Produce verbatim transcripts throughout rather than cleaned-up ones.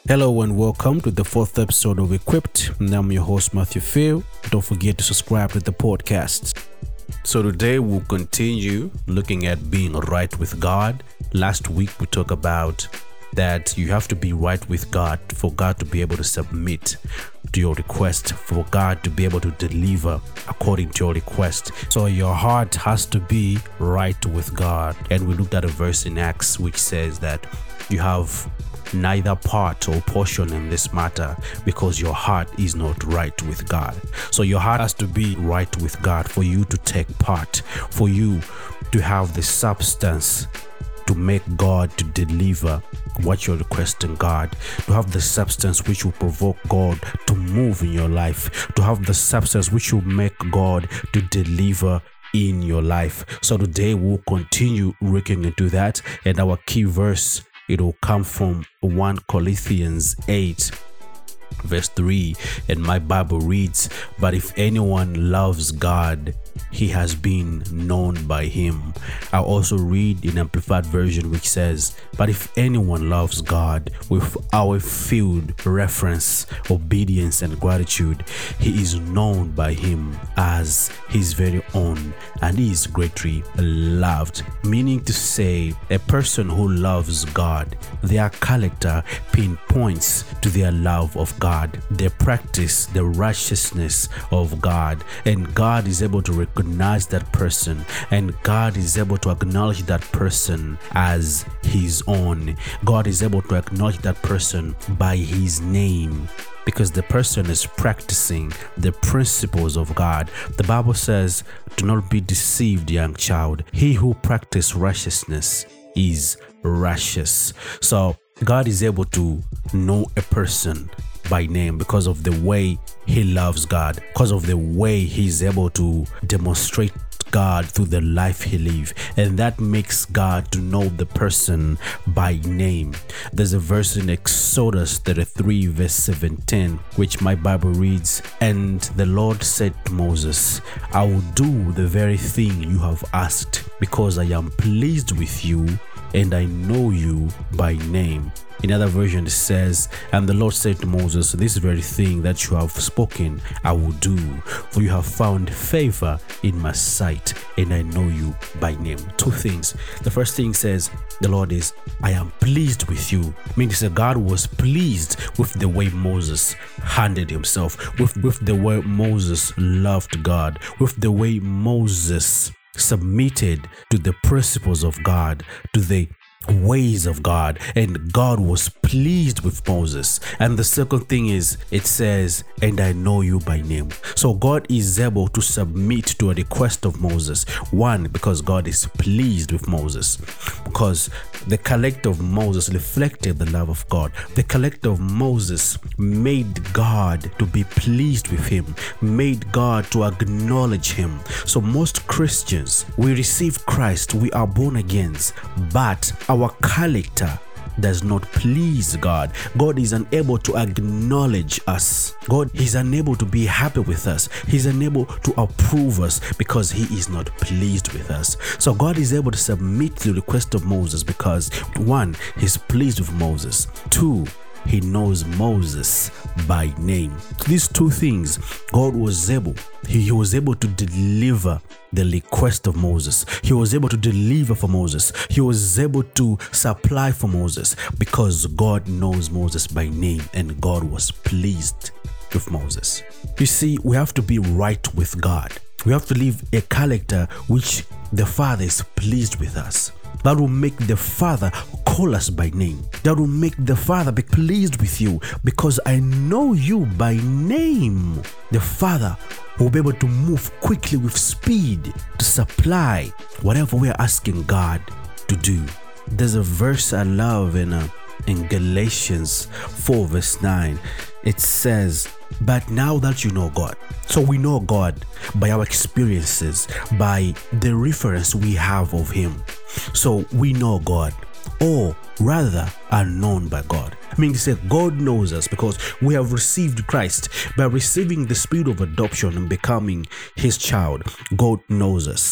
Hello and welcome to the fourth episode of Equipped. I'm your host Matthew Phil. Don't forget to subscribe to the podcast. So today we'll continue looking at being right with God. Last week we talked about that you have to be right with God for God to be able to submit to your request, for God to be able to deliver according to your request. So your heart has to be right with God. And we looked at a verse in Acts which says that you have neither part or portion in this matter because your heart is not right with God. So your heart has to be right with God for you to take part, for you to have the substance to make God to deliver what you're requesting God, to have the substance which will provoke God to move in your life, to have the substance which will make God to deliver in your life. So today we'll continue looking into that, and our key verse, it will come from First Corinthians eight verse three, and my Bible reads, "But if anyone loves God, he has been known by him." I also read in Amplified Version which says, "But if anyone loves God with our filled reference, obedience and gratitude, he is known by him as his very own, and he is greatly loved." Meaning to say, a person who loves God, their character pinpoints to their love of God. They practice the righteousness of God, and God is able to recognize that person, and God is able to acknowledge that person as his own. God is able to acknowledge that person by his name, because the person is practicing the principles of God. The Bible says, "Do not be deceived, young child. He who practices righteousness is righteous." So God is able to know a person by name because of the way he loves God, because of the way he's able to demonstrate God through the life he lives, and that makes God to know the person by name. There's a verse in Exodus thirty-three verse seventeen which my Bible reads, "And the Lord said to Moses, I will do the very thing you have asked, because I am pleased with you and I know you by name." In other version it says, "And the Lord said to Moses, this very thing that you have spoken I will do, for you have found favor in my sight, and I know you by name." Two things. The first thing says, the Lord is, "I am pleased with you." Meaning that God was pleased with the way Moses handled himself, with, with the way Moses loved God, with the way Moses submitted to the principles of God, to the ways of God, and God was pleased with Moses. And the second thing is, it says, "And I know you by name." So God is able to submit to a request of Moses. One, because God is pleased with Moses, because the character of Moses reflected the love of God. The character of Moses made God to be pleased with him, made God to acknowledge him. So most Christians, we receive Christ, we are born again, but our character does not please God. God is unable to acknowledge us. God is unable to be happy with us. He's unable to approve us because he is not pleased with us. So God is able to submit to the request of Moses because, one, he's pleased with Moses. Two, he knows Moses by name. These two things, God was able, he, he was able to deliver the request of Moses. He was able to deliver for Moses. He was able to supply for Moses because God knows Moses by name, and God was pleased with Moses. You see, we have to be right with God. We have to live a character which the Father is pleased with us. That will make the Father call us by name. That will make the Father be pleased with you because I know you by name. The Father will be able to move quickly with speed to supply whatever we are asking God to do. There's a verse I love in, uh, in Galatians four verse nine. It says, "But now that you know God," so we know God by our experiences, by the reference we have of him. So we know God, or rather are known by God. I mean to say, God knows us because we have received Christ. By receiving the spirit of adoption and becoming his child, God knows us.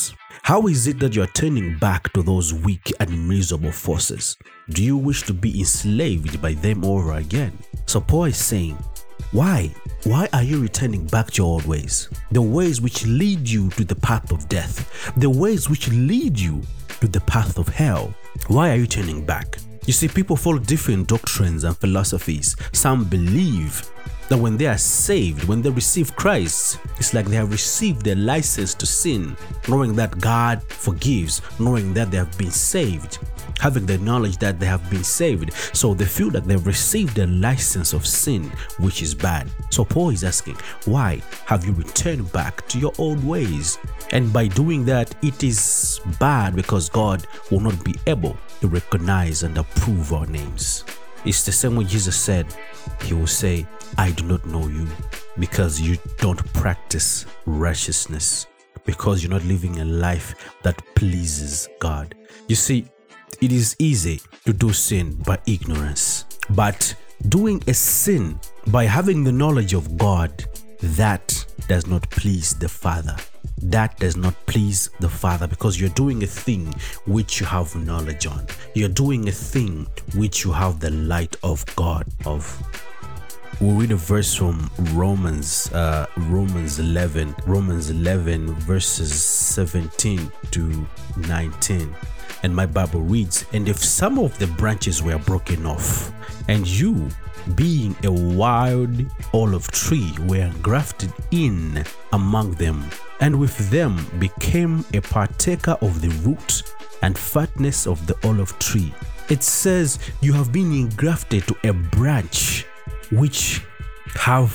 How is it that you are turning back to those weak and miserable forces? Do you wish to be enslaved by them over again? So Paul is saying, why? Why are you returning back to your old ways? The ways which lead you to the path of death. The ways which lead you to the path of hell. Why are you turning back? You see, people follow different doctrines and philosophies. Some believe that when they are saved, when they receive Christ, it's like they have received a license to sin, knowing that God forgives, knowing that they have been saved, having the knowledge that they have been saved. So they feel that they've received a license of sin, which is bad. So Paul is asking, why have you returned back to your old ways? And by doing that, it is bad because God will not be able to recognize and approve our names. It's the same way Jesus said, he will say, I do not know you, because you don't practice righteousness, because you're not living a life that pleases God. You see, it is easy to do sin by ignorance, but doing a sin by having the knowledge of God, that does not please the Father. That does not please the Father, because you're doing a thing which you have knowledge on. You're doing a thing which you have the light of God of. We'll read a verse from Romans, uh, Romans eleven, Romans eleven verses seventeen to nineteen. And my Bible reads, and if some of the branches were broken off, and you, being a wild olive tree, were grafted in among them, and with them became a partaker of the root and fatness of the olive tree. It says you have been engrafted to a branch which have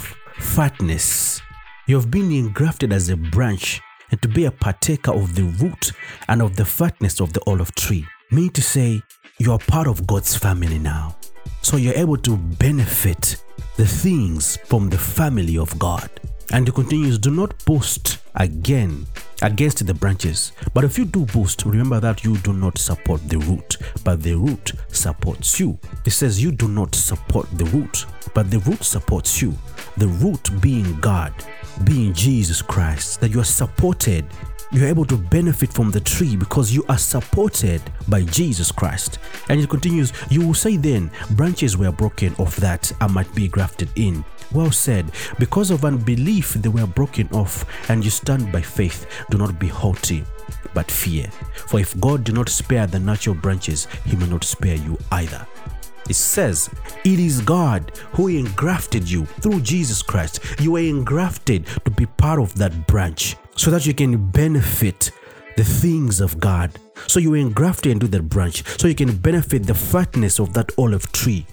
fatness. You have been engrafted as a branch and to be a partaker of the root and of the fatness of the olive tree. Meaning to say, you are part of God's family now. So you're able to benefit the things from the family of God. And he continues, do not boast again against the branches. But if you do boast, remember that you do not support the root, but the root supports you. It says you do not support the root, but the root supports you. The root being God, being Jesus Christ, that you are supported. You're able to benefit from the tree because you are supported by Jesus Christ. And it continues, you will say then, branches were broken off that I might be grafted in. Well said, because of unbelief they were broken off, and you stand by faith. Do not be haughty, but fear. For if God did not spare the natural branches, he may not spare you either. It says, it is God who engrafted you through Jesus Christ. You are engrafted to be part of that branch so that you can benefit the things of God. So you are engrafted into that branch so you can benefit the fatness of that olive tree.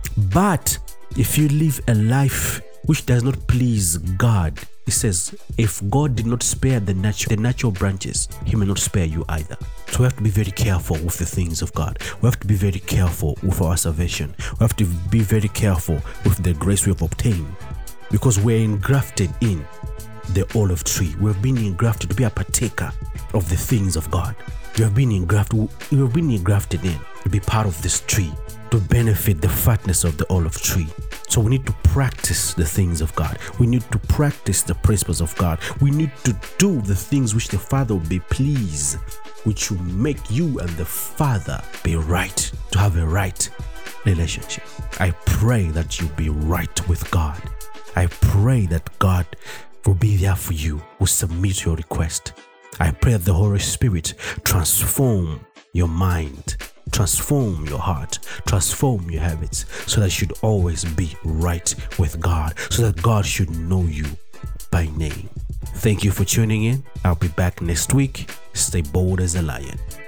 But if you live a life which does not please God, it says, if God did not spare the natural, the natural branches, he may not spare you either. So we have to be very careful with the things of God. We have to be very careful with our salvation. We have to be very careful with the grace we have obtained, because we're engrafted in the olive tree. We have been engrafted to be a partaker of the things of God. You have been engrafted, you have been engrafted in to be part of this tree, to benefit the fatness of the olive tree. So we need to practice the things of God. We need to practice the principles of God. We need to do the things which the Father will be pleased, which will make you and the Father be right, to have a right relationship. I pray that you be right with God. I pray that God will be there for you, will submit your request. I pray that the Holy Spirit transform your mind, transform your heart, transform your habits, so that you should always be right with God, so that God should know you by name. Thank you for tuning in. I'll be back next week. Stay bold as a lion.